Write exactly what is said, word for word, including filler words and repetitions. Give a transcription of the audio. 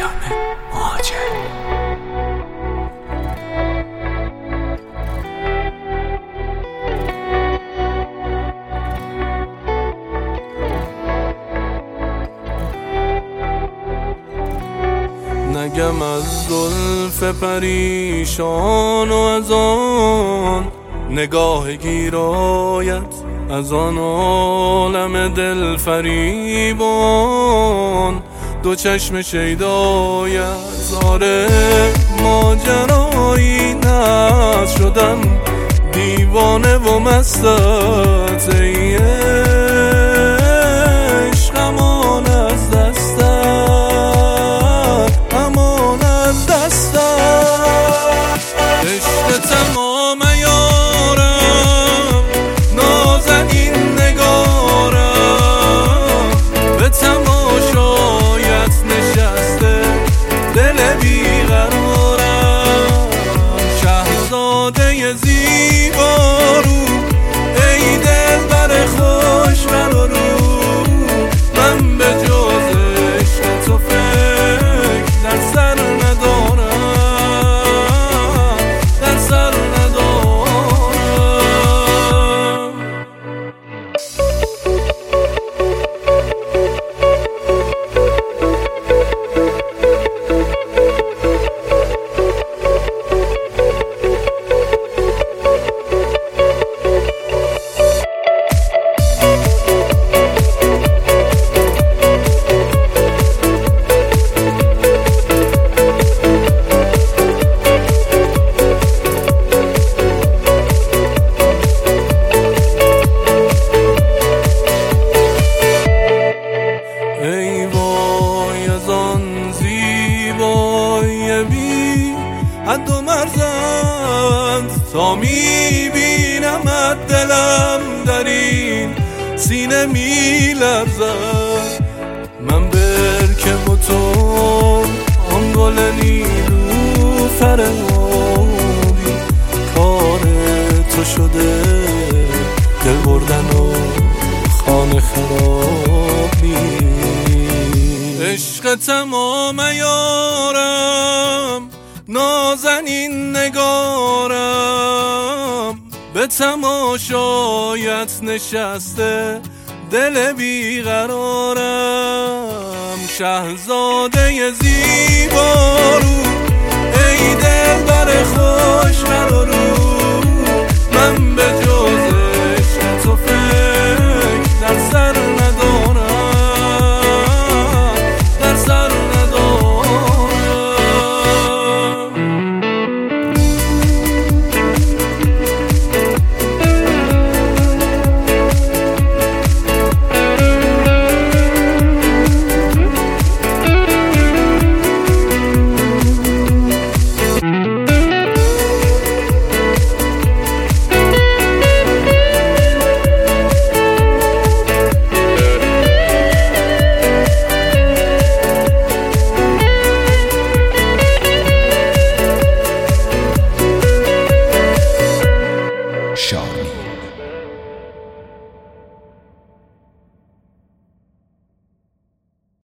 نگم از زلف پریشان و از آن نگاه گیرایت، از آن عالم دل فریبان دو چشم شیدایت. آره ماجرایی نست، شدم دیوانه و مستت ای عشق، امان از دستت، امان از دستت. عشق تمام یارم، نازنین نگارم، به تماشایت نشسته دل بیقرارم. شهزاده زیبارو ای دلبر خوش رو رو، من به جز عشق تو فکر در سر ندارم، در سر ندارم. ای وای از آن زیبایی بی حد و مرزت، تا میبینمت دلم در این سینه میلرزد. من برکم و تو آن گل نیلوفر آبی، کار تو شده دل بردن و خانه خرابی. عشق تمام یارم، نازنین نگارم، به تماشایت نشسته دل بیقرارم. شهزاده زیبارو ای دلبر خوش رو رو،